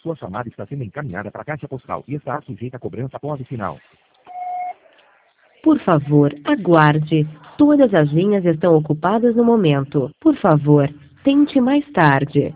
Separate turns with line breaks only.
Sua chamada está sendo encaminhada para a caixa postal e está sujeita a cobrança após o sinal.
Por favor, aguarde. Todas as linhas estão ocupadas no momento. Por favor, tente mais tarde.